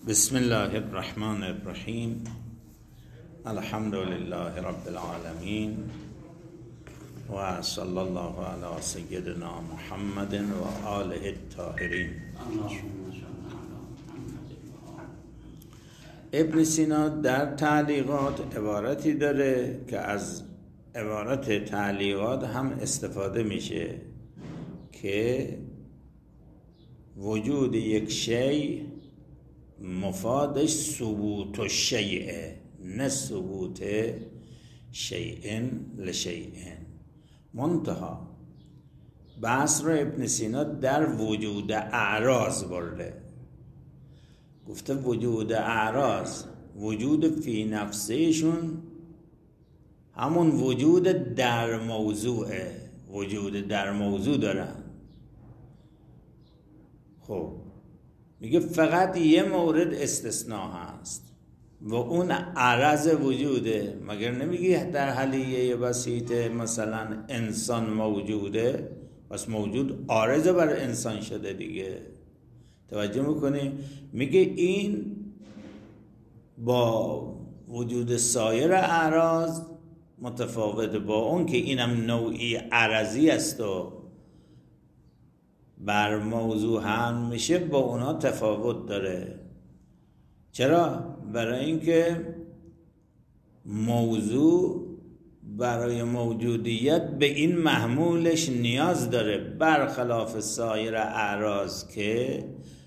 بسم الله الرحمن الرحیم. الحمد لله رب العالمین و صلی الله علی سیدنا محمد و آله الطاهرین. ابن سینا در تعلیقات عبارتی داره که از عبارت تعلیقات هم استفاده میشه که وجود یک شیء مفادش ثبوت الشیء، نه ثبوت شیء لشیء. منتها بحث رو ابن سینا در وجود اعراض برده. گفته وجود اعراض وجود فی نفسشون همون وجود در موضوعه، وجود در موضوع دارن. خب میگه فقط یه مورد استثناء هست و اون عرض وجوده. مگر نمیگی در حلیه بسیطه مثلا انسان موجوده، پس موجود عارض بر انسان شده دیگه. توجه میکنیم؟ میگه این با وجود سایر اعراض متفاوته، با اون که اینم نوعی عرضی است و بر موضوع هم میشه، با اونا تفاوت داره. چرا؟ برای اینکه موضوع برای موجودیت به این محمولش نیاز داره، برخلاف سایر اعراض که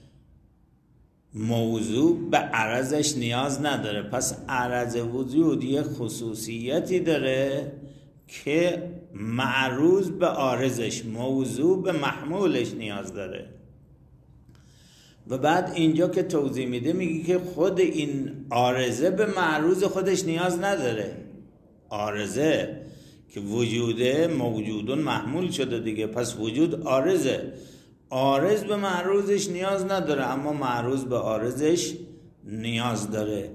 موضوع به عرضش نیاز نداره. پس عرض وجود یه خصوصیتی داره که معروض به عارضش، موضوع به محمولش نیاز داره. و بعد اینجا که توضیح میده میگه که خود این عارضه به معروض خودش نیاز نداره. عارضه که وجوده موجودون محمول شده دیگه، پس وجود عارضه، عارض به معروضش نیاز نداره اما معروض به عارضش نیاز داره.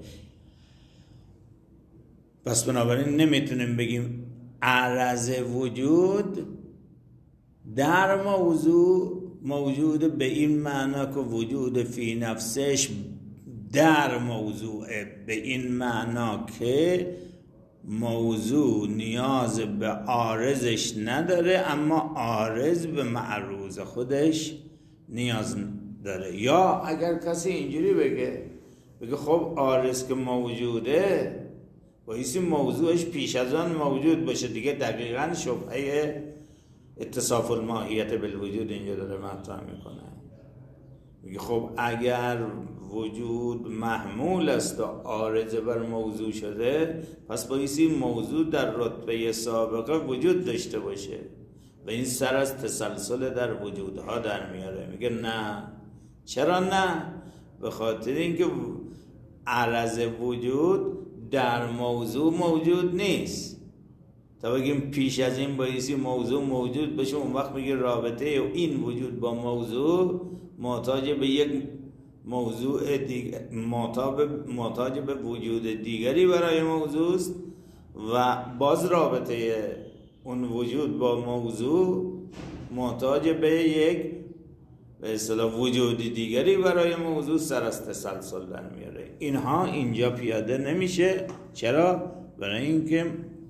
پس بنابراین نمیتونیم بگیم عرض وجود در موضوع موجود به این معنا که وجود فی نفسش در موضوع، به این معنا که موضوع نیاز به عارضش نداره اما عارض به معروض خودش نیاز داره. یا اگر کسی اینجوری بگه خب عارض که موجوده بایستی موضوعش پیش از آن موجود باشه دیگه، دقیقاً شبهه اتصاف الماهیت بالوجود اینجا داره مطرح میکنه. میگه خب اگر وجود محمول است و عارض بر موضوع شده، پس بایستی موضوع در رتبه سابقه وجود داشته باشه و این سر از تسلسل در وجودها در میاره. میگه نه. چرا نه؟ به خاطر اینکه عرض وجود در موضوع موجود نیست. تا بگیم پیش از این بایستی موضوع موجود بشه، اون وقت میگه رابطه این وجود با موضوع محتاج به یک موضوع دیگر، محتاج به وجود دیگری برای موضوع است و باز رابطه اون وجود با موضوع محتاج به یک به اصطلاح وجود دیگری برای موضوع، سر از تسلسل در میاره. اینها اینجا پیاده نمیشه. چرا؟ برای اینکه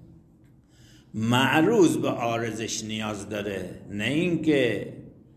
معروض به عارضش نیاز داره، نه اینکه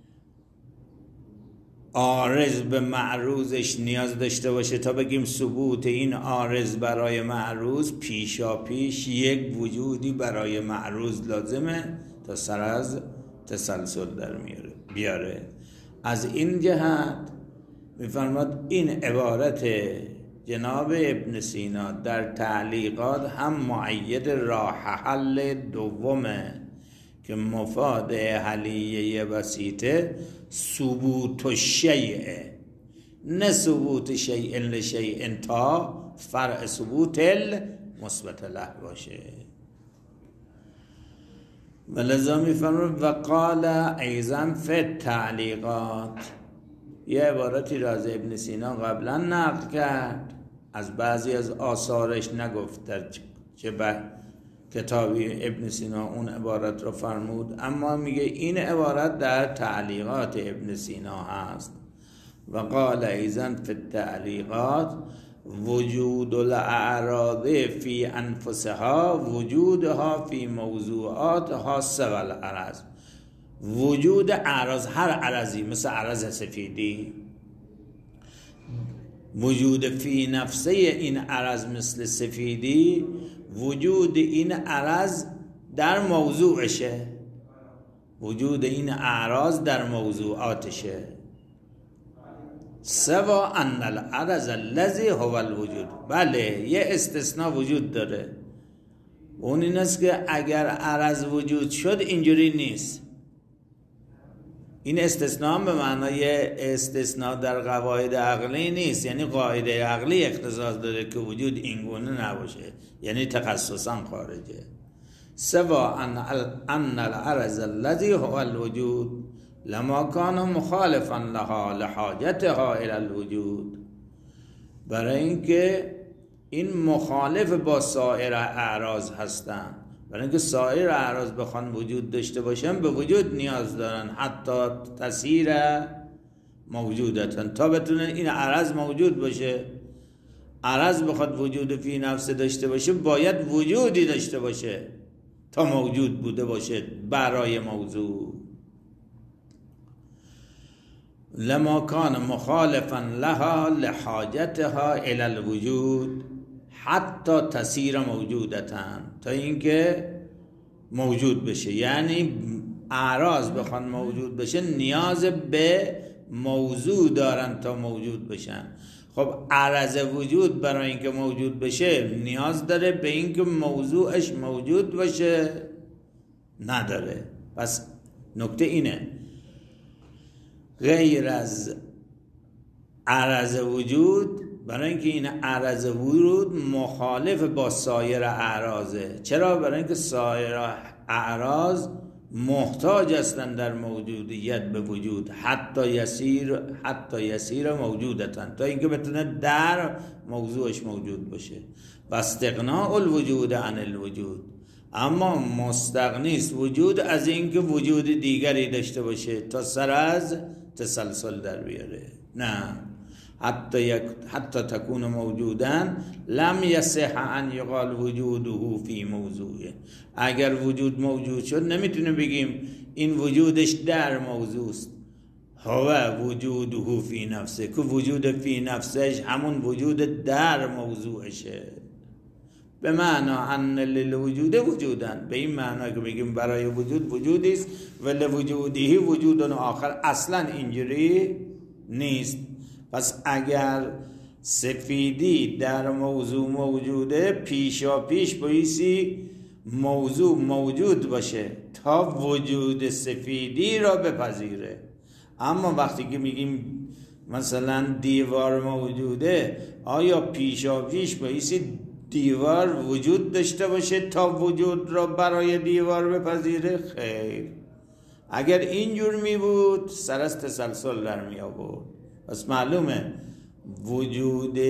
عارض به معروضش نیاز داشته باشه تا بگیم ثبوت این عارض برای معروض پیشا پیش یک وجودی برای معروض لازمه تا سر از تسلسل در بیاره. از این جهت میفرماد این عبارت جناب ابن سینا در تعلیقات هم مؤید راه حل دومه که مفاد حلیه بسیطه ثبوت الشیء، نه ثبوت شیء لشیء تا فرع ثبوت المثبت له باشه. ولذا میفرماید و قال ایضا فی التعلیقات، یه عبارتی را از ابن سینا قبلا نقل کرد، از بعضی از آثارش نگفت در چه کتابی ابن سینا اون عبارت رو فرمود، اما میگه این عبارت در تعلیقات ابن سینا هست. و قال ایضا فی التعلیقات وجود الاعراض فی انفسها وجودها فی موضوعاتها سوى العرض. وجود اعراض، هر عرضی مثل عرض سفیدی، وجود فی نفسه این عرض مثل سفیدی، وجود این عرض در موضوعشه، وجود این اعراض در موضوعاتشه. سوا ان العرض الذی هو الوجود. بله یه استثناء وجود داره، اون این است که اگر عرض وجود شد اینجوری نیست. این استثناء به معنای استثناء در قواعد عقلی نیست، یعنی قاعده عقلی اختصاص داره که وجود اینگونه نباشه، یعنی تخصصا خارجه. سوا ان العرض الذی هو الوجود لما کان مخالفا لها لحاجتها الى الوجود. برای اینکه این مخالف با سایر اعراض هستن، برای اینکه سایر اعراض بخوان وجود داشته باشن به وجود نیاز دارن، حتی تصیر موجودتن، تا بتونه این عرض موجود باشه. عرض بخواد وجود فی نفسه داشته باشه باید وجودی داشته باشه تا موجود بوده باشه برای موضوع. لما کان مخالفا لها لحاجتها الى الوجود حتی تصیر موجودتن، تا اینکه موجود بشه. یعنی اعراض بخوان موجود بشه نیاز به موضوع دارن تا موجود بشن. خب عرض وجود برای اینکه موجود بشه نیاز داره به اینکه موضوعش موجود باشه؟ نداره. پس نکته اینه، غیر از عرض وجود، برای اینکه این عرض وجود مخالف با سایر اعراضه. چرا؟ برای اینکه سایر اعراض محتاج هستند در موجودیت به وجود، حتی یسیر موجودتن، تا اینکه بتونه در موضوعش موجود باشه. و استغناء الوجود عن الوجود، اما مستغنیست وجود از اینکه وجود دیگری داشته باشه تا سر از تسلسل در بیاره. نه، حتی تکون موجودن لم یصح ان یقال وجوده فی موضوعه. اگر وجود موجود شد نمیتونه بگیم این وجودش در موضوع است. هو وجوده فی نفسه، که وجود فی نفسش همون وجود در موضوعشه. به معنا ان للوجود وجودن، به این معنا که بگیم برای وجود وجودی است و لوجوده وجود آخر، اصلا اینجوری نیست. پس اگر سفیدی در موضوع موجوده، پیشا پیش بایستی موضوع موجود باشه تا وجود سفیدی را بپذیره. اما وقتی که میگیم مثلا دیوار موجوده، آیا پیشا پیش بایستی دیوار وجود داشته باشه تا وجود را برای دیوار بپذیره؟ خیر. اگر اینجور می بود سر از تسلسل در می آورد. پس معلومه وجود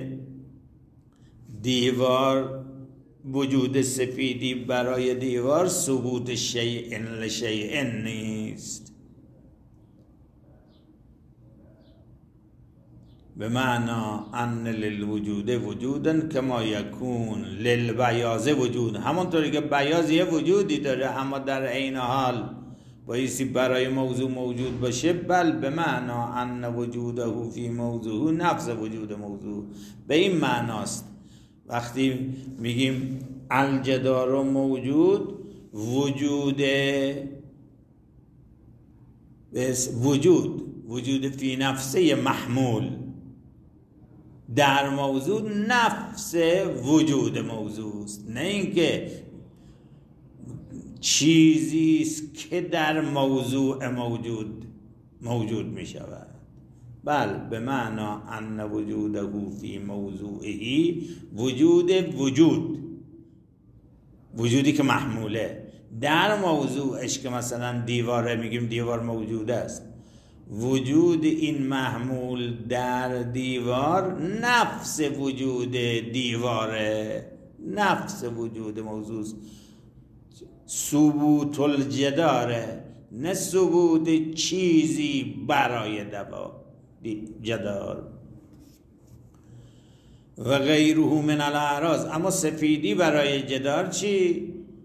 دیوار، وجود سفیدی برای دیوار ثبوت شیء لشیء نیست. به معنا ان للوجود وجودن کما یکون للبیاض وجود، همونطوری که بیاض یه وجودی داره اما در عین حال بایستی برای موضوع موجود باشه. بل به معنا ان وجوده فی موضوع نفس وجود موضوع. به این معناست وقتی میگیم الجدار موجود، وجود فی نفسه محمول در موضوع نفس وجود موضوع است، نه اینکه چیزی است که در موضوع موجود می شود. بل به معنا ان وجوده فی موضوعه وجودی که محموله در موضوعش، که مثلا دیواره، میگیم دیوار موجود است، وجود این محمول در دیوار نفس وجود دیواره، نفس وجود موضوع، ثبوت الجداره، نه ثبوت چیزی برای جدار. و غیره من الاعراض، اما سفیدی برای جدار چی؟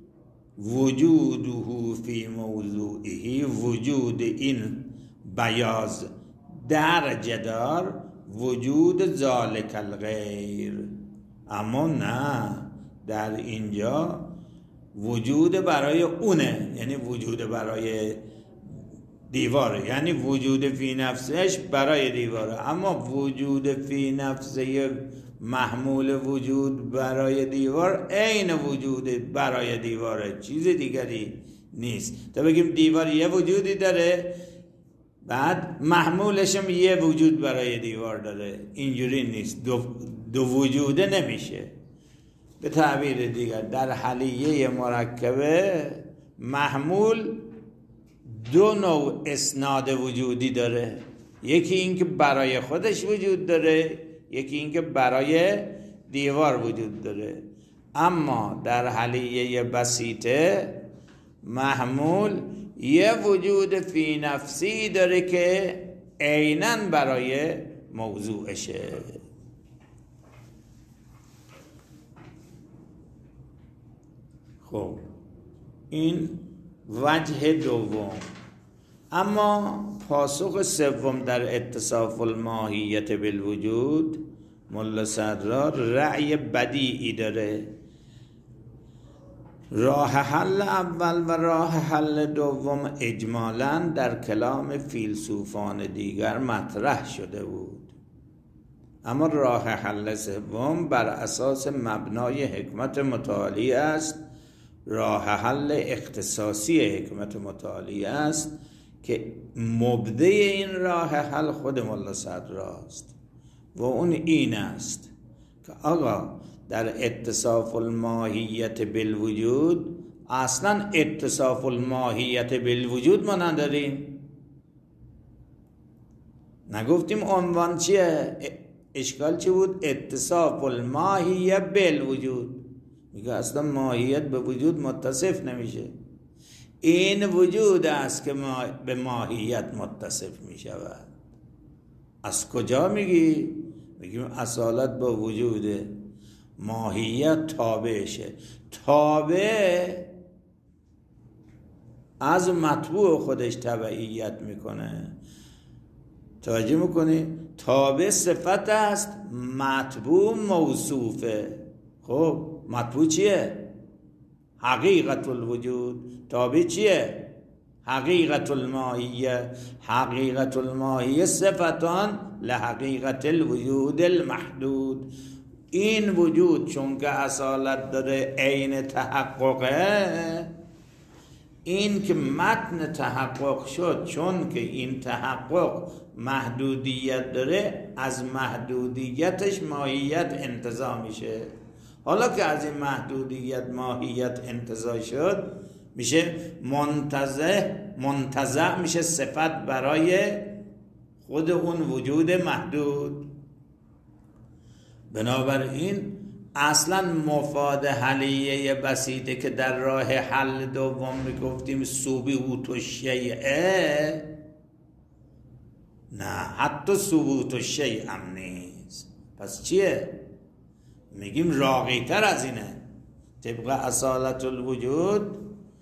وجوده فی موضوعه، وجود این بیاض در جدار وجود ذالک الغیر. اما نه، در اینجا وجود برای اونه، یعنی وجود برای دیواره، یعنی وجود فی نفسش برای دیواره، اما وجود فی نفسه محمول وجود برای دیوار عین وجود برای دیواره، چیز دیگری نیست. تا بگیم دیوار یه وجودی داره بعد محمولش هم یه وجود برای دیوار داره، اینجوری نیست، دو وجوده نمیشه. به تعبیر دیگر در حلیه مرکبه محمول دو نوع اسناد وجودی داره، یکی این که برای خودش وجود داره، یکی این که برای دیوار وجود داره. اما در حلیه بسیطه محمول یه وجود فی نفسی داره که عیناً برای موضوعشه. خب این وجه دوم. اما پاسخ سوم در اتصاف الماهیت بالوجود، ملا صدرا رأی بدیعی داره. راه حل اول و راه حل دوم اجمالاً در کلام فیلسوفان دیگر مطرح شده بود، اما راه حل سوم بر اساس مبنای حکمت متعالی است، راه حل اختصاصی حکمت متعالی است که مبدع این راه حل خود ملا صدراست و اون این است که آقا در اتصاف الماهیت بالوجود، اصلا اتصاف الماهیت بالوجود ما نداریم. نگفتیم عنوان چیه؟ اشکال چی بود؟ اتصاف الماهیت بالوجود. میگه اصلا ماهیت به وجود متصف نمیشه، این وجود است که به ماهیت متصف میشود. از کجا میگی؟ میگیم اصالت با وجوده، ماهیت تابعشه، تابع از مطبوع خودش تبعیت میکنه. توجه میکنی؟ تابع صفت است، مطبوع موصوفه. خب مطبوع چیه؟ حقیقت الوجود. تابع چیه؟ حقیقت الماهیه. حقیقت الماهیه صفتان لحقیقت الوجود المحدود. این وجود چون که اصالت داره عین تحققه، این که متن تحقق شد چون که این تحقق محدودیت داره، از محدودیتش ماهیت انتزاع میشه. حالا که از این محدودیت ماهیت انتزاع شد، میشه منتزع میشه صفت برای خود اون وجود محدود. بنابراین اصلا مفاد حلیه بسیطه که در راه حل دوم میگفتیم ثبوت الشیء، نه حتی ثبوت الشیء هم نیست. پس چیه؟ میگیم راقی تر از اینه. طبق اصالت الوجود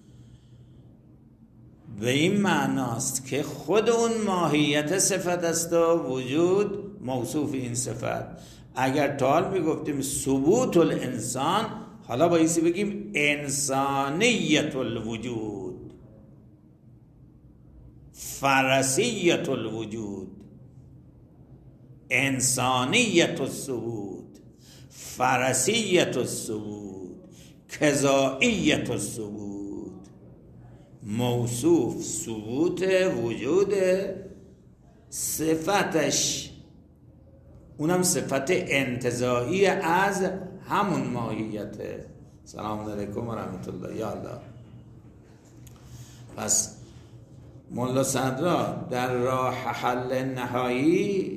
به این معناست که خود اون ماهیت صفت است و وجود موصوف این صفت. اگر تا میگفتیم ثبوت الانسان، حالا بایستی بگیم انسانیت الوجود، فرسیت الوجود، انسانیت الثبوت، فرسیت الثبوت، کذائیت الثبوت. موصوف ثبوت وجود، صفتش اونم صفت انتزاعی از همون ماهیته. سلام علیکم و رحمت الله. یا الله. پس ملا صدرا در راه حل نهایی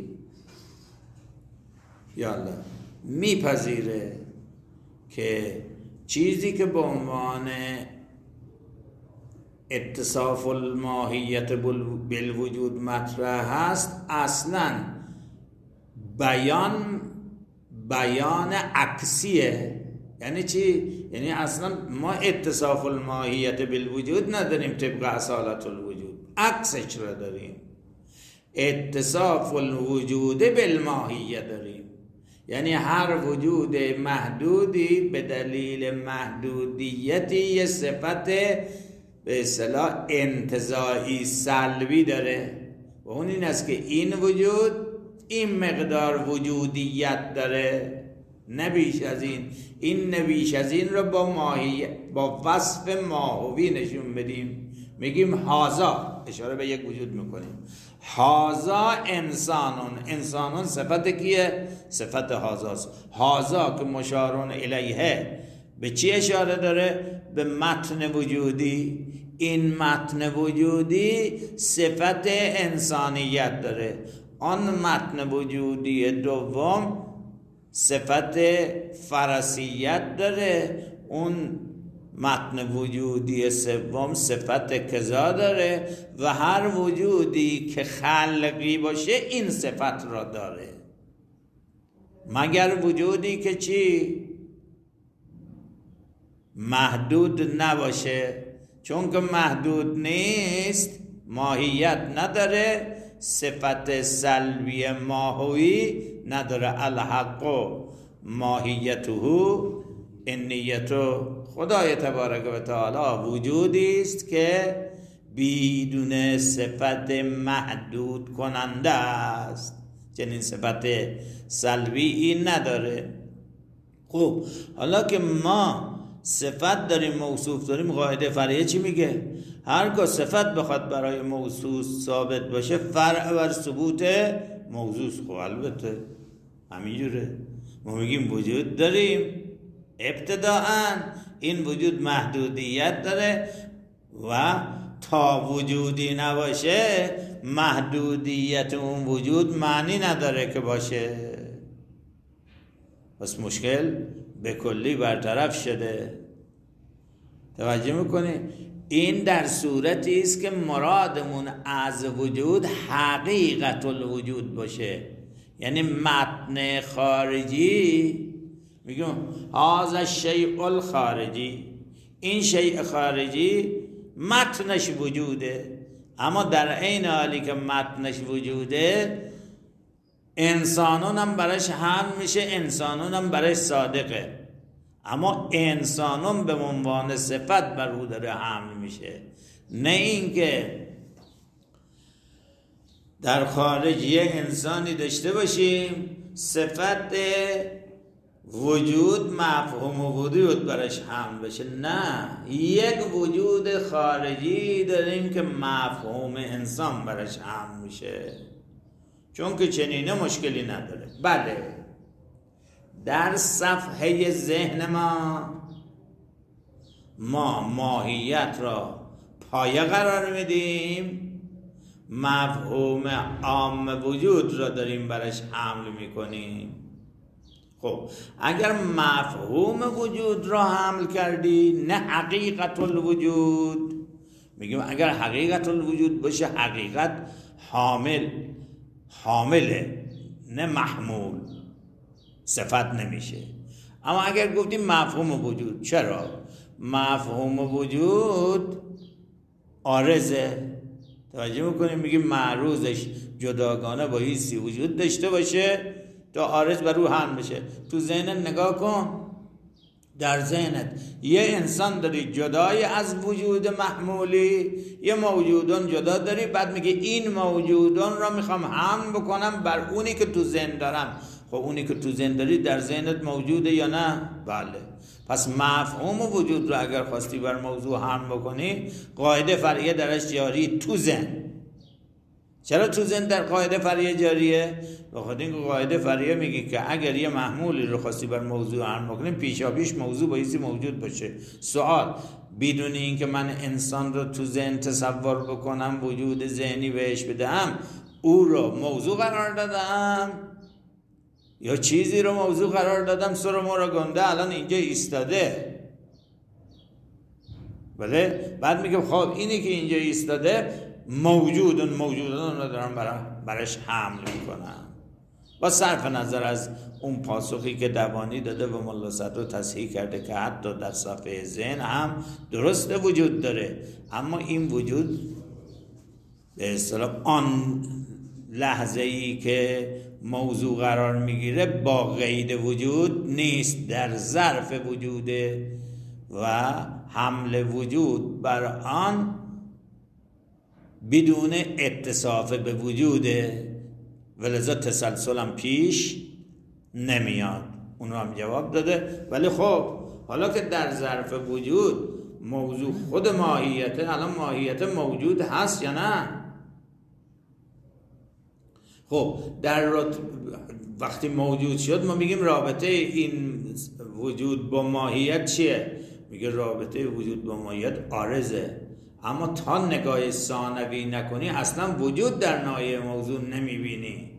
یا الله میپذیره که چیزی که به عنوان اتصاف الماهیت بالوجود مطرح هست، اصلا بیان عکسیه. یعنی چی؟ یعنی اصلا ما اتصاف الماهیت بالوجود نداریم طبق اصالت الوجود، عکسش را داریم. اتصاف الوجود بالماهیه داریم، یعنی هر وجود محدودی به دلیل محدودیتی یه صفت به اصطلاح انتزاعی سلبی داره و اون این است که این وجود این مقدار وجودیت داره، نه بیش از این نه بیش از این رو با وصف ماهوی نشون بدیم. میگیم هازا، اشاره به یک وجود میکنیم، هازا انسانون صفت کیه؟ صفت هازاست. هازا که مشارون الیه به چی اشاره داره؟ به متن وجودی. این متن وجودی صفت انسانیت داره. آن متن وجودی دوم صفت فرسیت داره. اون متن وجودی سوم صفت کذا داره و هر وجودی که خلقی باشه این صفت را داره، مگر وجودی که چی؟ محدود نباشه. چون که محدود نیست ماهیت نداره، صفت سلبی ماهوی نداره. الحق ماهیته انیتو، خدای تبارک و تعالی وجودی است که بدون صفت محدود کننده است، چنین صفت سلبی این نداره. خب حالا که ما صفت داریم، موصوف داریم، قاعده فرعیه چی میگه؟ هر که صفت بخواد برای موصوف ثابت باشه فرع بر ثبوت موصوف. خب البته همینجوره. ما میگیم وجود داریم، ابتداءً این وجود محدودیت داره و تا وجودی نباشه محدودیت اون وجود معنی نداره که باشه. پس مشکل به کلی برطرف شده. توجه میکنی؟ این در صورتی است که مرادمون از وجود حقیقت الوجود باشه، یعنی متن خارجی. میگم هذا الشیء الخارجی، این شیء خارجی متنش وجوده، اما در عین حالی که متنش وجوده انسانون هم برش حمل میشه، انسانون هم برش صادقه، اما انسانون به عنوان صفت بر او داره حمل میشه، نه اینکه در خارج یه انسانی داشته باشیم صفت وجود مفهوم وجود برش حمل بشه. نه، یک وجود خارجی داریم که مفهوم انسان برش حمل میشه، چون که چنینه مشکلی نداره. بله، در صفحه ذهن ما ماهیت را پایه قرار میدیم، مفهوم عام وجود را داریم برش حمل میکنیم. خب اگر مفهوم وجود را حمل کردی، نه حقیقت الوجود. میگیم اگر حقیقت الوجود باشه حقیقت حامله نه محمول، صفت نمیشه. اما اگر گفتیم مفهوم وجود، چرا؟ مفهوم وجود عارضه. توجه میکنیم؟ میگیم معروضش جداگانه با حیثی وجود داشته باشه تا عارض بر رو حمل بشه. تو ذهنت نگاه کن، در ذهنت یه انسان داری جدای از وجود محمولی، یه موجودان جدا داری، بعد میگه این موجودان را میخوام حمل بکنم بر اونی که تو ذهن دارم. خب اونی که تو ذهن داری در ذهنت موجوده یا نه؟ بله. پس مفهوم وجود را اگر خواستی بر موضوع حمل بکنی، قاعده فرعیه درش جاری تو ذهن. چرا تو ذهن در قاعده فرعیه جاریه؟ بخاطر اینکه قاعده فرعیه میگه که اگر یه محمولی رو خواستی بر موضوع حمل بکنی، پیشاپیش موضوع بایستی موجود باشه. سوال، بدون اینکه من انسان رو تو ذهن تصور بکنم، وجود ذهنی بهش بدم، او رو موضوع قرار دادم یا چیزی رو موضوع قرار دادم؟ سر ما رو گنده الان اینجا ایستاده. بله. بعد میگه خب اینی که اینجا ایستاده موجودون رو دارم برش حمل میکنم. با صرف نظر از اون پاسخی که دوانی داده و ملا صدر تصحیح کرده که حتی در صفحه ذهن هم درست وجود داره، اما این وجود به اصطلاح آن لحظه ای که موضوع قرار میگیره با قید وجود نیست، در ظرف وجوده و حمل وجود بر آن بدون اتصاف به وجوده، ولذا تسلسل هم پیش نمیاد. اونو هم جواب داده. ولی خب حالا که در ظرف وجود موضوع خود ماهیته، الان ماهیت موجود هست یا نه؟ خب وقتی موجود شد ما میگیم رابطه این وجود با ماهیت چیه؟ میگه رابطه وجود با ماهیت عارضه، اما تا نگاه ثانوی نکنی اصلا وجود در نایه موضوع نمیبینی.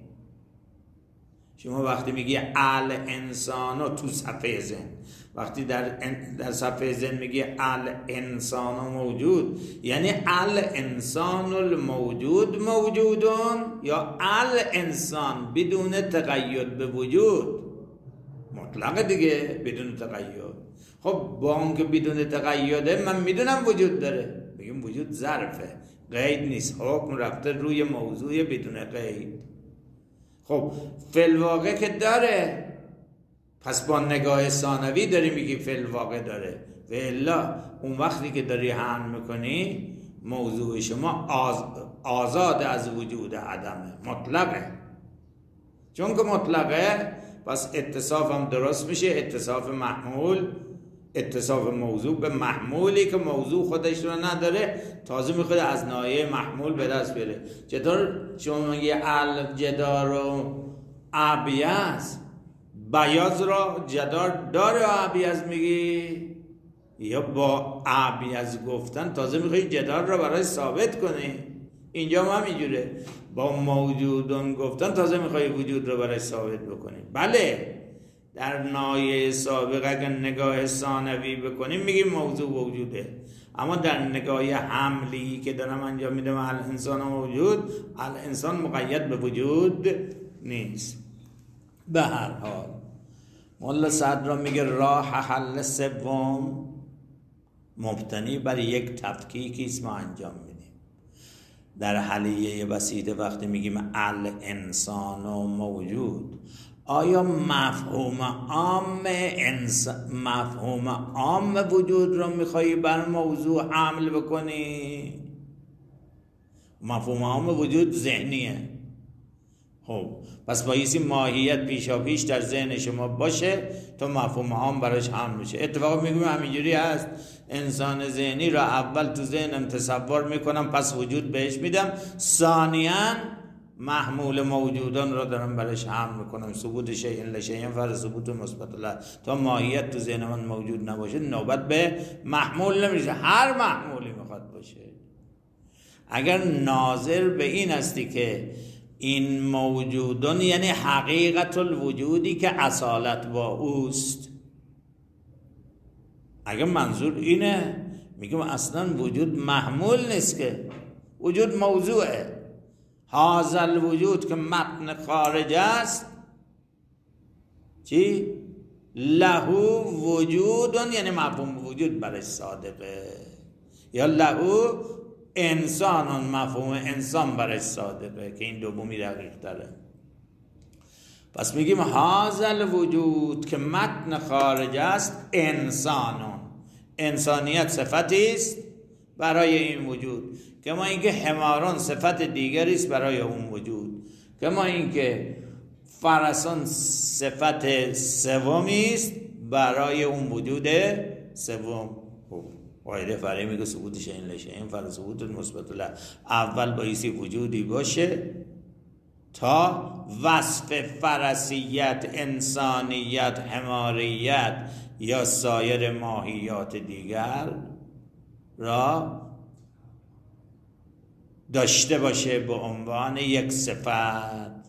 شما وقتی میگی الانسان تو صفحه ذهن، وقتی در صفحه ذهن میگی الانسان موجود، یعنی الانسان الموجود موجودون یا الانسان بدون تقید به وجود؟ مطلق دیگه، بدون تقید. خب با اون که بدون تقیده من میدونم وجود داره، بگیم وجود ظرفه، قید نیست، حکم رفته روی موضوع بدون قید. خب فی‌الواقع که داره، پس با نگاه ثانوی داری میگی فی‌الواقع داره، و الا اون وقتی که داری حمل میکنی موضوع شما آزاد از وجود عدمه، مطلقه. چون که مطلقه پس اتصاف هم درست میشه، اتصاف محمول، اتصاف موضوع به محمولی که موضوع خودش رو نداره، تازه میخواد از نایه محمول به دست بیاره. چطور شما میگی الجدار و ابیض، بیاض را جدار داره و ابیض میگی، یا با ابیض گفتن تازه میخوای جدار را برای ثابت کنی؟ اینجا هم همینجوره، با موجودون گفتن تازه میخوای وجود را برای ثابت بکنی. بله در نایه سابق اگر نگاه ثانوی بکنیم میگیم موضوع وجوده، اما در نگاه حملی که دارم انجام میدم الانسان موجود، الانسان مقید به وجود نیست. به هر حال ملا صدر میگه راه حل سوم مبتنی بر یک تفکیکی است ما انجام میدیم. در حلیه بسیط وقتی میگیم الانسان موجود، آیا مفهوم عام وجود رو میخوایی بر موضوع حمل بکنی؟ مفهوم عام وجود ذهنیه. خب پس بایستی ماهیت پیشا پیش در ذهن شما باشه تا مفهوم عام براش حمل میشه. اتفاقا میگم همینجوری هست، انسان ذهنی را اول تو ذهنم تصور میکنم، پس وجود بهش میدم، ثانیاً محمول موجودان را دارم برش حمل میکنم. ثبوت شیء لشیء فر ثبوت مثبت له، تا ماهیت تو ذهن من موجود نباشه نوبت به محمول نمیشه، هر محمولی میخواد باشه. اگر ناظر به این هستی که این موجودان یعنی حقیقت الوجودی که اصالت با اوست، اگر منظور اینه میگم اصلا وجود محمول نیست، که وجود موضوعه. هذا الوجود که متن خارج است چی؟ له وجودون، یعنی مفهوم وجود برش صادقه، یا له انسانون، مفهوم انسان برش صادقه، که این دومی دقیق تره. پس میگیم هذا الوجود که متن خارج است انسانون، انسانیت صفتی است برای این وجود، کما اینکه حماران صفت دیگری است برای اون وجود، کما اینکه فرسان صفت سومی است برای اون وجود سوم. قاعده فرعی میگه ثبوت شیء لشیء فر ثبوت مثبت له، اول بایستی وجودی باشه تا وصف فرسیت، انسانیت، حماریت یا سایر ماهیات دیگر را داشته باشه به عنوان یک صفت.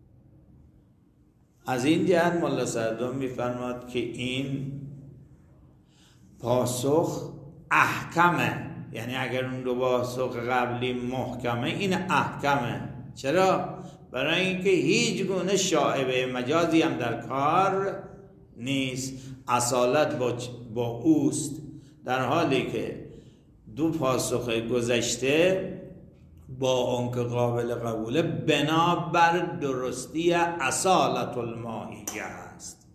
از این جهت ملا صدر میفرماد که این پاسخ احکمه، یعنی اگر اون دو پاسخ قبلی محکمه این احکمه. چرا؟ برای اینکه هیچ گونه شائبه مجازی هم در کار نیست، اصالت با اوست، در حالی که دو پاسخ گذشته با اون که قابل قبوله بنابر درستی اصالت الماهیه است.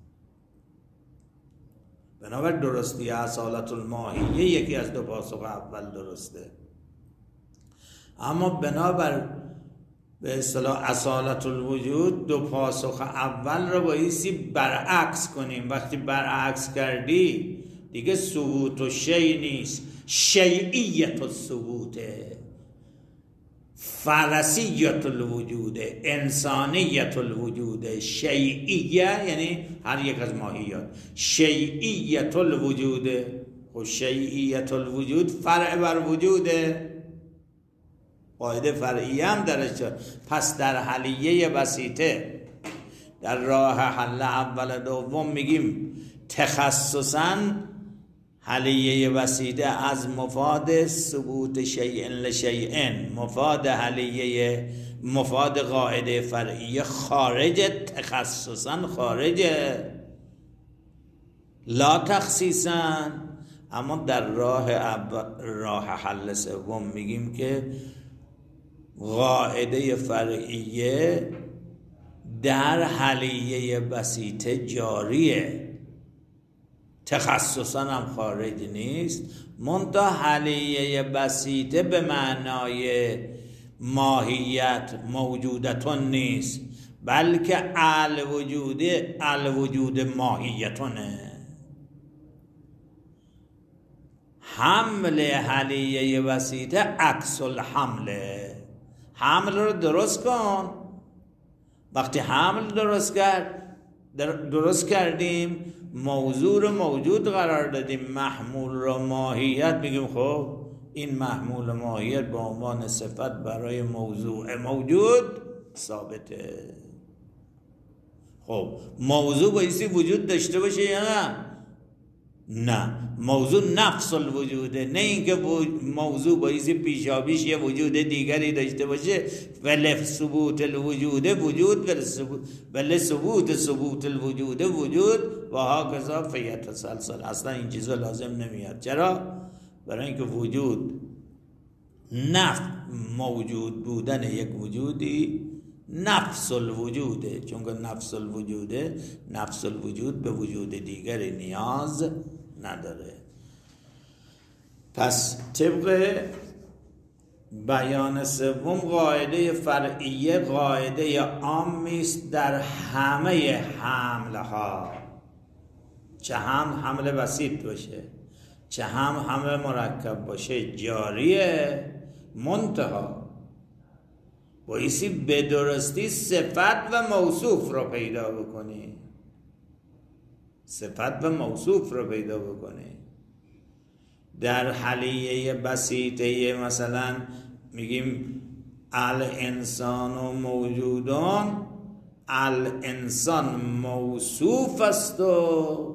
بنابر درستی اصالت الماهیه یکی از دو پاسخ اول درسته، اما بنابر به اصطلاح اصالت الوجود دو پاسخ اول رو بایستی برعکس کنیم. وقتی برعکس کردی دیگه ثبوت و شیء نیست، شیعیت الثبوته، فرسیت الوجوده، انسانیت الوجوده. شیعیه یعنی هر یک از ماهیات، شیعیت الوجوده. و شیعیت الوجود فرع بر وجوده، قاعده فرعیه هم درش. پس در حلیه بسیطه در راه حل اول دوم میگیم تخصصاً حلیه بسیطه از مفاد ثبوت شیء لشیء، مفاد حلیه مفاد قاعده فرعیه خارج، تخصصاً خارج، لا تخصیصاً. اما در راه حل سوم میگیم که قاعده فرعیه در حلیه بسیطه جاریه، تخصصاً هم خارج نیست. منتها حلیه بسیطه به معنای ماهیت موجودتون نیست، بلکه الوجود ماهیتونه. حمل حلیه بسیطه عکس الحمله. حمل رو درست کن. وقتی حمل درست کردیم، موضوع رو موجود قرار دادیم، محمول رو ماهیت، میگیم خب این محمول ماهیت به عنوان صفت برای موضوع موجود ثابته. خب موضوع بایستی وجود داشته باشه یا نه؟ موضوع نفس الوجوده، نه اینکه موضوع بایستی پیشابیش یه وجود دیگری داشته باشه. ولی ثبوت الوجوده وجود، ولی ثبوت الوجوده وجود و ها کذا فیتسلسل. اصلا این چیزا لازم نمیاد. چرا؟ برای اینکه وجود موجود بودن یک وجودی نفس الوجوده، چون که نفس الوجود به وجود دیگری نیاز نداره. پس طبق بیان سوم قاعده فرعیه قاعده عامی است در همه حملها، چه هم حمل بسیط باشه چه هم حمل مرکب باشه جاریه. منتها بایستی به درستی صفت و موصوف رو پیدا بکنی، صفت و موصوف رو پیدا بکنی. در حلیه بسیطه مثلا میگیم الانسان و موجودان، الانسان موصوف است و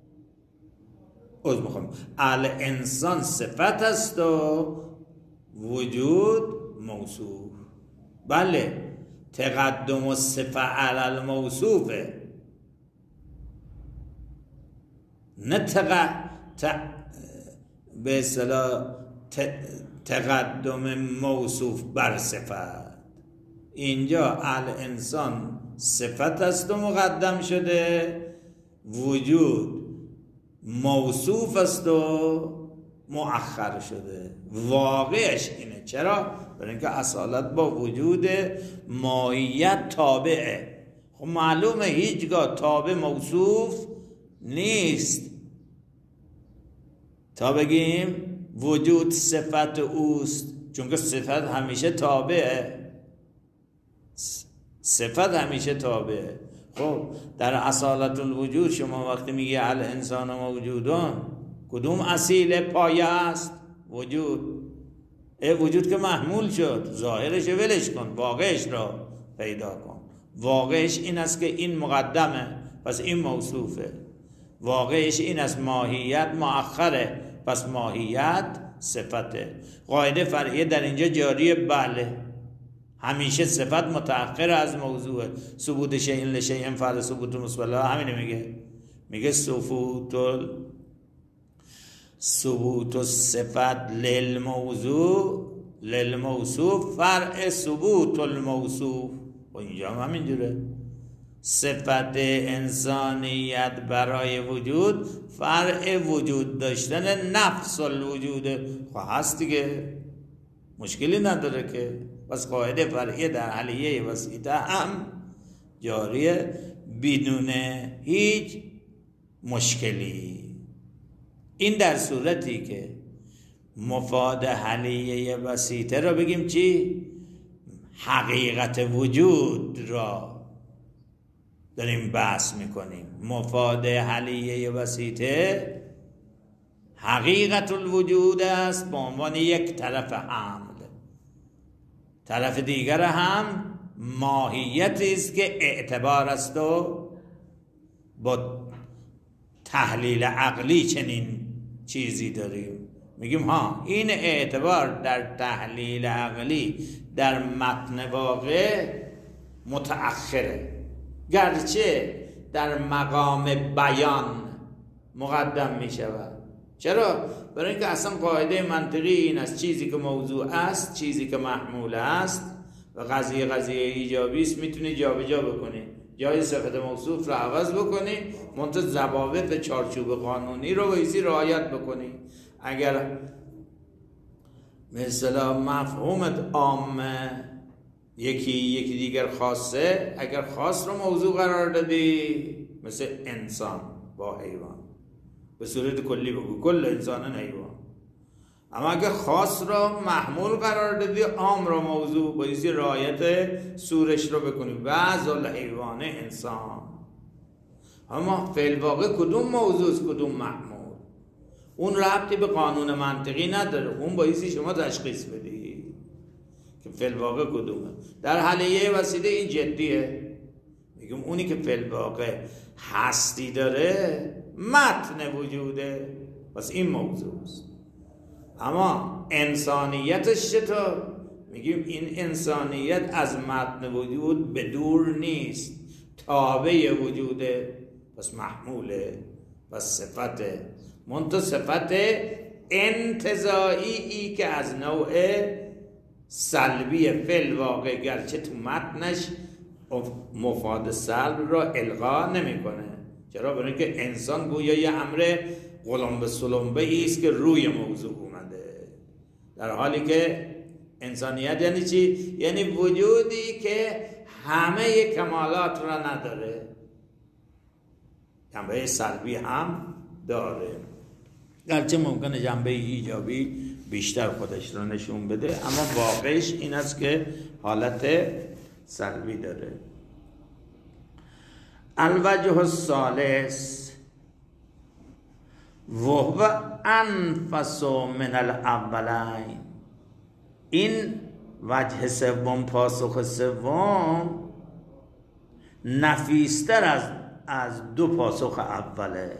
الانسان صفت است و وجود موصوف. بله، تقدم الصفه علی الموصوفه، نه به اصطلاح تقدم موصوف بر صفت. اینجا الانسان صفت است و مقدم شده، وجود موصوف است و مؤخر شده. واقعش اینه. چرا؟ برای اینکه اصالت با وجود ماهیت تابعه. خب معلومه هیچگاه تابع موصوف نیست. تا بگیم وجود صفت اوست، چون که صفت همیشه تابعه، صفت همیشه تابعه. خب در اصالت الوجود شما وقتی میگی الانسان موجودان، کدوم اصیل پایه است؟ وجود که محمول شد، ظاهرش ولش کن، واقعش را پیدا کن. واقعش این است که این مقدمه، پس این موصوفه. واقعش این است ماهیت مؤخره، پس ماهیت صفته. قاعده فرعیه در اینجا جاریه، بله، همیشه صفت متأخر از موضوع. ثبوت شیء لشیء فعل ثبوت مسبلا همینه میگه ثبوت صفت للموصوف فرع ثبوت الموصوف. و اینجا هم همینجوره، صفت انسانیت برای وجود فرع وجود داشتن نفس الوجوده. خب هست دیگه، مشکلی نداره که. پس قاعده فرعیه در حلیه وسیطه هم جاریه بدون هیچ مشکلی. این در صورتی که مفاد حلیه وسیطه را بگیم چی؟ حقیقت وجود را داریم بحث میکنیم. مفاد حلیه وسیطه حقیقت الوجود است به عنوان یک طرف حمل. طرف دیگر هم ماهیتی است که اعتبار است و با تحلیل عقلی چنین چیزی داریم. میگیم ها این اعتبار در تحلیل عقلی در متن واقع متأخره، گرچه در مقام بیان مقدم می شود. چرا؟ برای اینکه اصلا قاعده منطقی این است چیزی که موضوع است، چیزی که محمول است و قضیه ایجابی است، میتونی جابجا بکنی، جای صفت موصوف رو عوض بکنی، منتها ضوابط چارچوب قانونی رو بایستی رعایت بکنی. اگر مثلا مفهومت عامه یکی دیگر خاصه، اگر خاص رو موضوع قرار دادی مثل انسان با حیوان، به صورت کلی بگو کل انسان حیوان، اما اگر خاص را محمول قرار دادی عام را موضوع، بایستی رعایت سورش رو بکنی، بعض الحیوان انسان. اما فی الواقع کدوم موضوع است کدوم محمول، اون ربطی به قانون منطقی نداره، اون بایستی شما تشخیص بدی که فی الواقع کدومه. در حلیه وسیطه این جدیه، میگم اونی که فی الواقع هستی داره متن وجوده، پس این موضوع است. اما انسانیتش چطور؟ میگیم این انسانیت از متن وجود به دور نیست، تابع وجوده، پس محموله، پس صفته، منتها صفت انتزاعی که از نوع سلبی فی الواقع، گرچه تو متنش مفاد سلب را الغا نمیکنه. چرا؟ برای اینکه انسان گویا یه امر قلمبه سلمبه است که روی موضوع اومده، در حالی که انسانیت یعنی چی؟ یعنی وجودی که همه کمالات را نداره، جنبه سلبی هم داره، گرچه ممکنه جنبه ایجابی بیشتر خودش را نشون بده، اما واقعش این است که حالت سلبی داره. الوجه الثالث وهو انفس من الاولین. این وجه سوم، پاسخ سوم، نفیستر از دو پاسخ اوله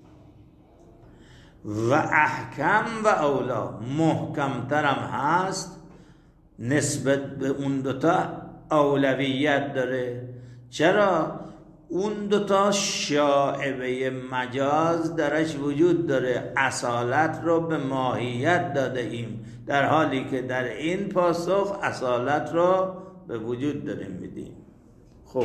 و احکم و اولا، محکمترم هست، نسبت به اون دوتا اولویت داره. چرا؟ اون دوتا شائبه مجاز درش وجود داره، اصالت رو به ماهیت داده ایم، در حالی که در این پاسخ اصالت رو به وجود داریم میدیم. خب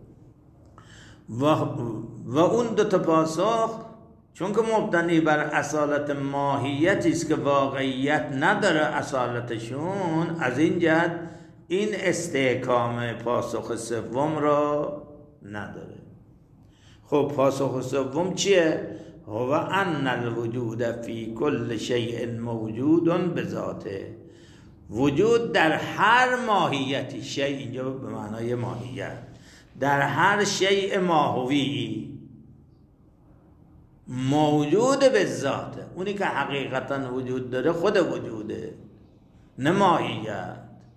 و اون دوتا پاسخ چون که مبتنی بر اصالت ماهیتی است که واقعیت نداره اصالتشون، از این جهت این استحکام پاسخ سوم را نداره. خب پاسخ سوم چیه؟ هو ان الوجود فی کل شیء موجود بذاته. وجود در هر ماهیتی، شیء اینجا به معنای ماهیت، در هر شیء ماهوی موجود به ذاته، اونی که حقیقتا وجود داره خود وجوده نه ماهیت.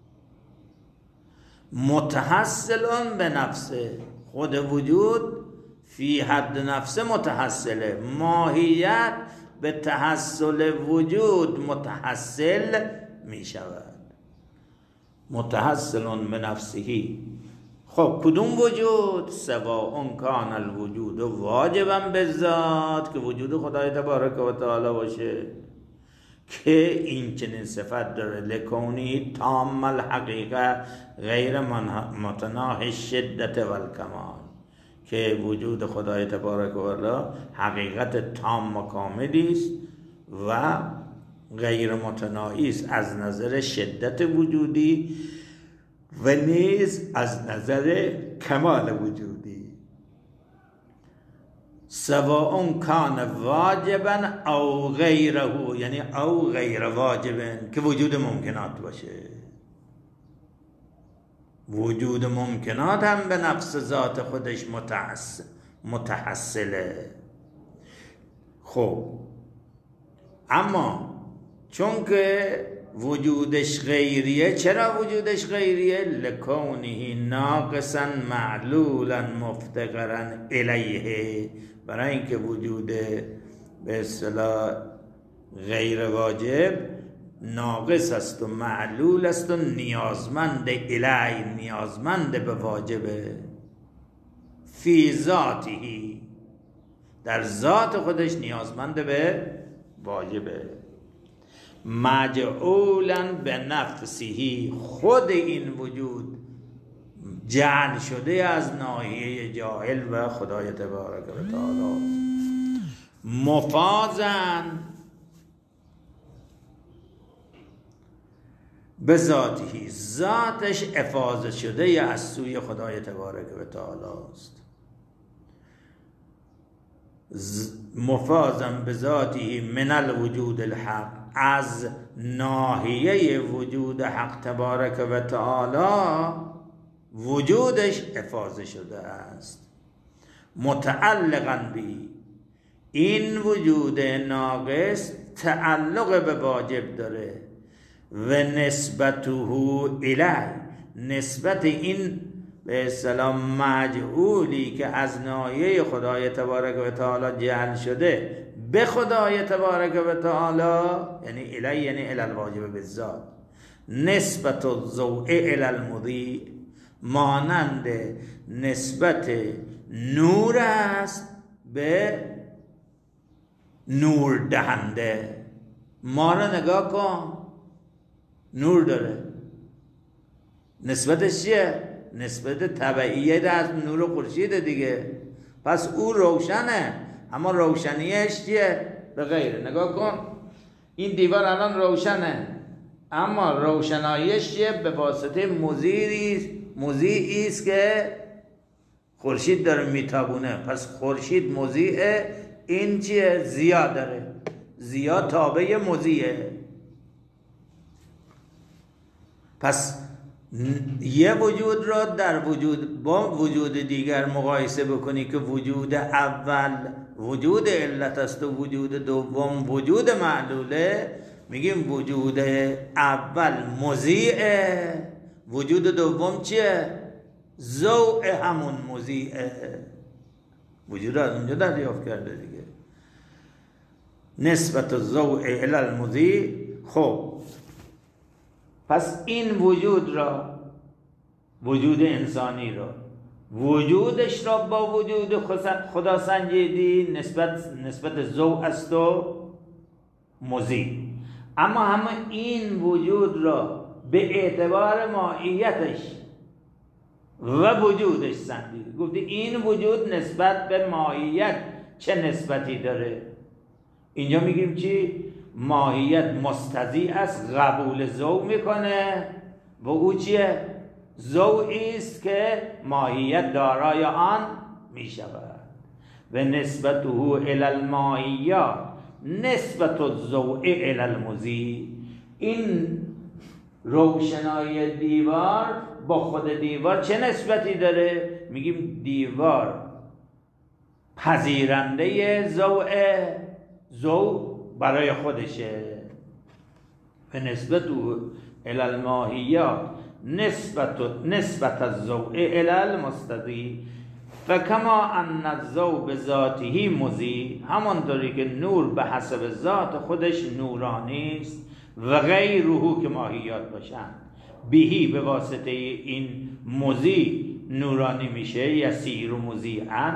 متحصلون به نفسه، خود وجود فی حد نفسه متحصله، ماهیت به تحصل وجود متحصل می شود. متحصل به نفسهی. خب کدوم وجود؟ سواء کان الوجود واجبا بالذات، که وجود خدای تبارک و تعالی باشه که این چنین صفت داره، لکونی تام الحقیقه غیر متناهی الشدت والکمال، که وجود خدای تبارک و تعالی حقیقت تام و کاملی است و غیر متناهی است از نظر شدت وجودی و نیز از نظر کمال وجودی. سواء کان واجبا او غیره، یعنی او غیر واجبا، که وجود ممکنات باشه. وجود ممکنات هم به نفس ذات خودش متحصله. خب اما چون که وجودش غیریه، چرا وجودش غیریه؟ لکونه ناقصا معلولا مفتقرا الیه، برای اینکه وجود به اصطلاح غیر واجب ناقص است و معلول است و نیازمند الی، نیازمند به واجبه. فی ذاتی، در ذات خودش نیازمند به واجبه. مجعولا به نفسهی، خود این وجود جعل شده از ناحیه جاهل و خدای تبارک و تعالی. مفازن به ذاتی، ذاتش افاضه شده از سوی خدای تبارک و تعالی است. مفازن به ذاتی من الوجود الحق، از ناحیه وجود حق تبارک و تعالی وجودش افاضه شده است. متعلقاً بی، این وجود ناقص تعلق به واجب داره. و نسبته الی، نسبت این به اصطلاح مجعولی که از ناحیه خدای تبارک و تعالی جعل شده به خدای تبارک و تعالی، یعنی الی یعنی الی الواجب بالذات. نسبت الضوء الی المضیء، مانند نسبت نور است به نور دهنده. ما رو نگاه کن، نور داره، نسبتش چیه؟ نسبت طبیعیه از نور خورشید دیگه، پس او روشنه، اما روشنیش چیه؟ به غیره. نگاه کن، این دیوار الان روشنه، اما روشناییش چیه؟ به واسطه مضیعی است که خورشید داره میتابونه. پس خورشید مضیعه، این چیه؟ ضیا داره، ضیا تابع مضیعه. پس یه وجود را در وجود با وجود دیگر مقایسه بکنی که وجود اول وجود علت است و وجود دوم وجود معلوله، میگیم وجود اول مضیعه، وجود دوم چیه؟ ضوء همون مضیعه. وجود از اونجا دریافت کرده دیگه، نسبت الضوء الی المضیء. خب پس این وجود را، وجود انسانی را، وجودش را با وجود خدا سنجیدی، نسبت ضوء است و مضیء. اما همه این وجود را به اعتبار ماهیتش و وجودش سنجیدی. گفتی این وجود نسبت به ماهیت چه نسبتی داره؟ اینجا میگیم چی؟ ماهیت مستضیع است، قبول ضوء میکنه و او چیه؟ ضوئی است که ماهیت دارای آن میشود. و نسبته الی الماهیات نسبت الضوء الی المضیء، این روشنایی دیوار با خود دیوار چه نسبتی داره؟ میگیم دیوار پذیرنده ضوء برای خودشه. به نسبت الی الماهیات نسبت الضوء الی المستضیء، فکما ان الضوء بذاته مضی، همانطوری که نور به حسب ذات خودش نورانی است، و غیره که ماهیات باشن، بهی به واسطه این مضی نورانی میشه، یسیر و مضیئا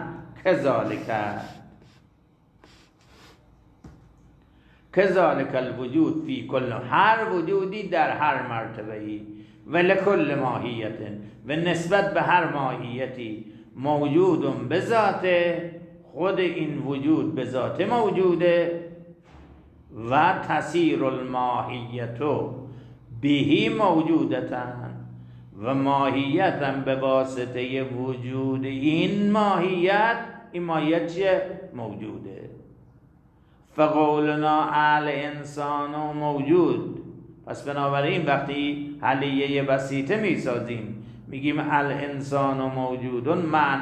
کذالک الوجود فی کل، هر وجودی در هر مرتبه‌ای، و لکل ماهیت، و نسبت به هر ماهیتی، موجود به ذاته، خود این وجود به ذات موجوده، و تسیر الماهیتو بهی موجودتن، و ماهیتن به واسطه وجود این ماهیت چیه؟ موجوده. فقولنا الانسان موجود، پس بنابراین وقتی حلیه بسیطه میسازیم میگیم الانسان موجودون،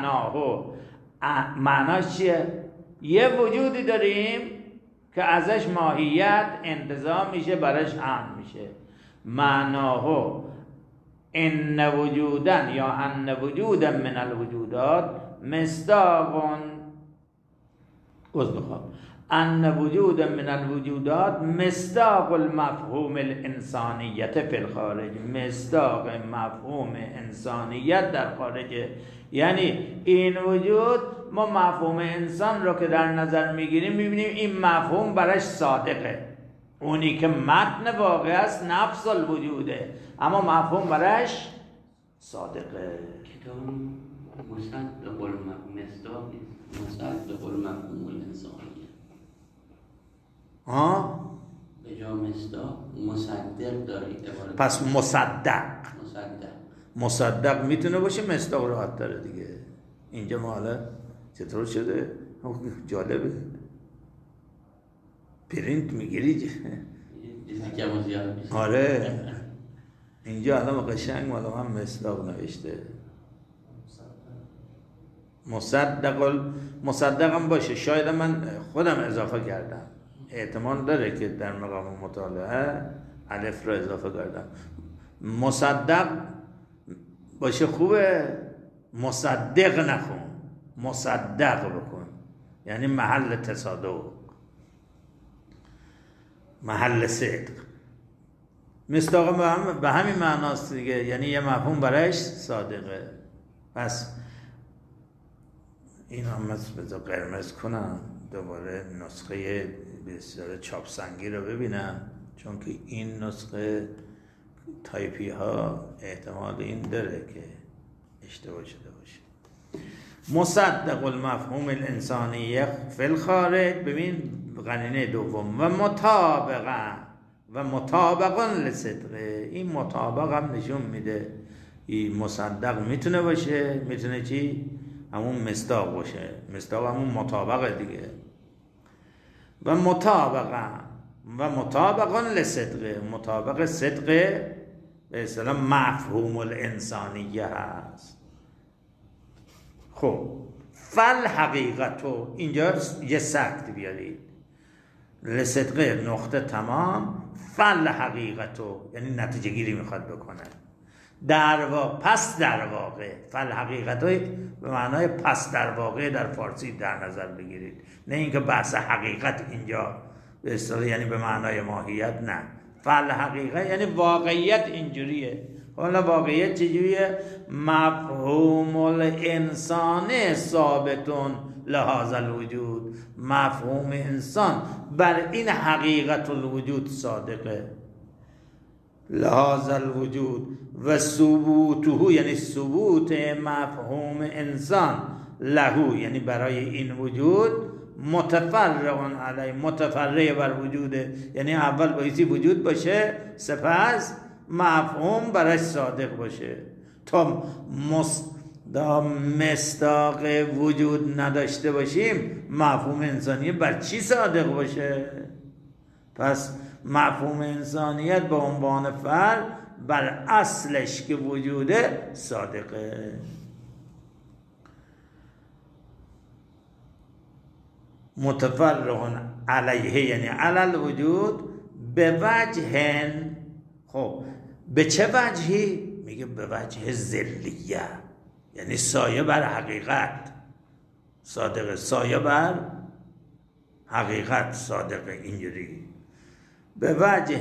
معناش چیه؟ یه وجودی داریم که ازش ماهیت انتزاع میشه، براش امر میشه. معناه ان وجودن یا ان وجودا من الوجودات مصداق، ان وجود من الوجودات مصداق المفهوم الانسانیت فی الخارج، مصداق مفهوم انسانیت در خارجه. یعنی این وجود، ما مفهوم انسان رو که در نظر میگیریم میبینیم این مفهوم براش صادقه، اونی که متن واقع است نفس الوجوده، اما مفهوم براش صادقه. کتاب مصدق المصداق نیست، مصدق المفهوم الانسانیه. به جا مصدق دارید عبارت. پس مصدق میتونه باشه، مصداق راحت داره دیگه. اینجا مالا چطور شده؟ جالبه. پرینت میگیری؟ آره اینجا الان قشنگ مالا هم مصداق نوشته. مصدق هم باشه، شاید من خودم اضافه کردم، احتمال داره که در مقام مطالعه الف رو اضافه کردم. مصدق باشه خوبه، مصدق نخون، مصدق بکن، یعنی محل تصادق، محل صدق. مصداق به همین معناست دیگه، یعنی یه مفهوم برایش صادقه. پس این هم بذار قرمز کنم، دوباره نسخه بسیار چاپسنگی رو ببینم، چون که این نسخه تایپی ها احتمال این داره که اشتباه شده باشه. مصدق المفهوم الانسانی فی الخارج، ببین قرینه دوم، و مطابقا لصدقه، این مطابق هم نشون میده این مصدق میتونه باشه، میتونه چی؟ همون مصداق باشه، مصداق همون مطابقه دیگه. و مطابقا لصدقه، مطابق صدقه به اصطلاح مفهوم الانسانیه هست. خب فل حقیقتو، اینجا یه سکت بیارید، لصدقه نقطه تمام، فل حقیقتو یعنی نتیجه گیری میخواد بکنه. پس در واقع، فل حقیقتو به معنای پس در واقع در فارسی در نظر بگیرید، نه اینکه بحث حقیقت اینجا به اصطلاح یعنی به معنای ماهیت، نه. فل حقیقت یعنی واقعیت اینجوریه. حالا واقعیت چجوریه؟ مفهوم الانسان ثابتون لهذا الوجود، مفهوم انسان بر این حقیقت الوجود صادقه، لهذا الوجود، و ثبوته یعنی ثبوت مفهوم انسان له یعنی برای این وجود، متفرع علی، متفرع بر وجوده، یعنی اول بایستی وجود باشه، سپس مفهوم برای صادق باشه. تا مصداق وجود نداشته باشیم مفهوم انسانیت بر چی صادق باشه؟ پس مفهوم انسانیت به عنوان فرد بر اصلش که وجوده صادقه. متفرع علیه یعنی علل وجود، به وجه، خب به چه وجهی؟ میگه به وجه ذلیه، یعنی سایه بر حقیقت، صادقه، سایه بر حقیقت صادقه. اینجوری به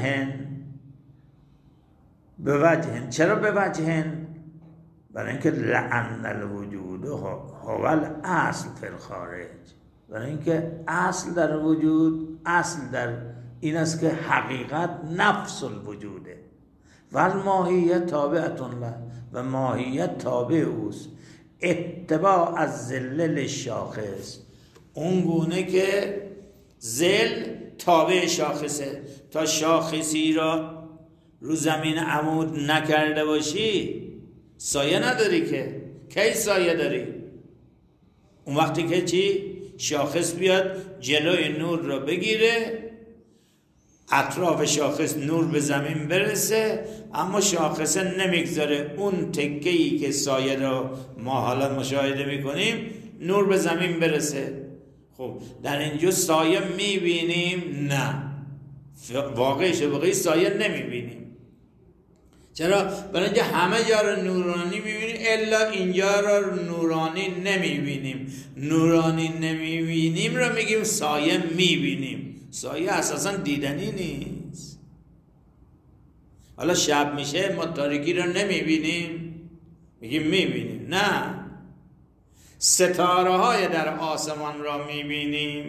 وجهن. چرا به وجهن؟ برای اینکه لأن الوجود هو الاصل فی الخارج، برای اینکه اصل در وجود، اصل در این است که حقیقت نفس الوجوده و الماهیت تابعة له، و ماهیت تابع اوست. اتباع از ذل شاخص، اون گونه که ذل تابع شاخصه. تا شاخصی را رو زمین عمود نکرده باشی سایه نداری که. کی سایه داری؟ اون وقتی که چی؟ شاخص بیاد جلوی نور را بگیره، اطراف شاخص نور به زمین برسه، اما شاخصه نمیگذاره اون تکه‌ای که سایه را ما حالا مشاهده میکنیم نور به زمین برسه. خب در اینجا سایه میبینیم؟ نه، واقعی سایه نمیبینیم. چرا؟ برای اینکه همه جا رو نورانی میبینیم الا اینجا رو نورانی نمیبینیم. نورانی نمیبینیم رو میگیم سایه میبینیم. سایه اساسا دیدنی نیست. حالا شب میشه ما تاریکی رو نمیبینیم، میگیم میبینیم. نه، ستاره های در آسمان را میبینیم.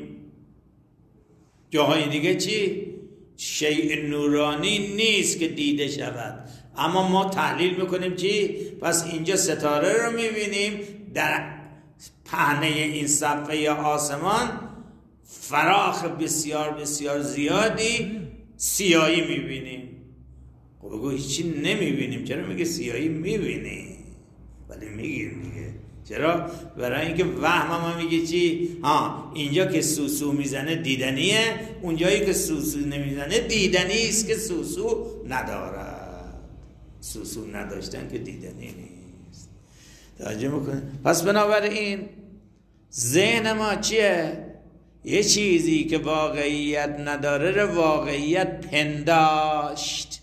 جاهای دیگه چی؟ شیء نورانی نیست که دیده شود، اما ما تحلیل میکنیم چی؟ پس اینجا ستاره رو میبینیم، در پهنه این صفحه آسمان فراخ بسیار بسیار زیادی سیاهی میبینیم. خب بگو هیچی نمیبینیم، چرا میگه سیاهی میبینیم؟ ولی میگیم دیگه. چرا؟ برای اینکه وهم ما میگه چی؟ اینجا که سوسو میزنه دیدنیه، اونجایی که سوسو نمیزنه دیدنی است که سوسو ندارد. سوسو نداشتن که دیدنی نیست. توجه میکنه؟ پس بنابراین ذهن ما چیه؟ یه چیزی که واقعیت نداره رو واقعیت پنداشت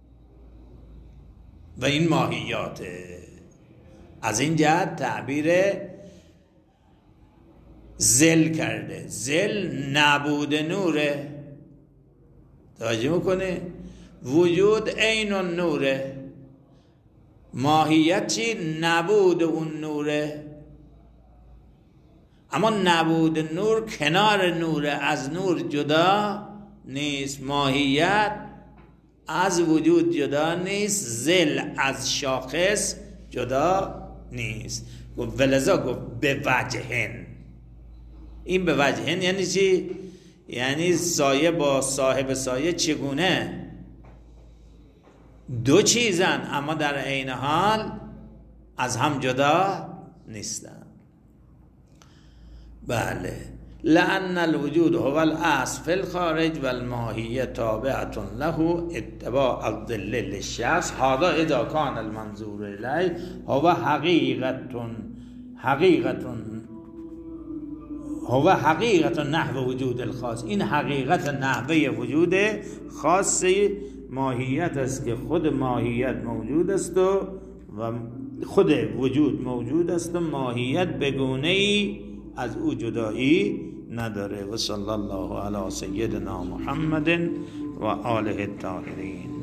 و این ماهیاته. از این جهت تعبیر ذل کرده. ذل نبود نوره. توجه میکنه؟ وجود عین النوره، ماهیت چی؟ نبود اون نوره. اما نبود نور کنار نوره، از نور جدا نیست. ماهیت از وجود جدا نیست، ذل از شاخص جدا نیست. ولذا گفت به وجهن. این به وجهن یعنی چی؟ یعنی سایه با صاحب سایه چگونه دو چیزن اما در عین حال از هم جدا نیستن. بله، لأن الوجود هو الاصل فی الخارج و الماهیه تابعة له اتباع الظل للشخص. هذا اذا كان المنظور الیه هو حقیقت نحو وجود الخاص. این حقیقت نحوه وجود خاص ماهیت است که خود ماهیت موجود است و خود وجود موجود است و ماهیت بگونه ای از او جدایی نداره. و صلی الله علی سیدنا محمد و آله الطاهرین.